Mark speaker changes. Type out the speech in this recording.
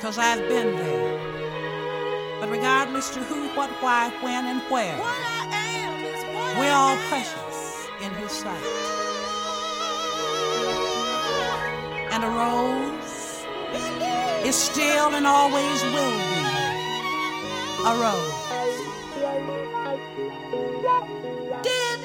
Speaker 1: 'cause I've been there. But regardless to who, what, why, when, and where, we're all precious in His sight. And a rose is still and always will be a rose. Did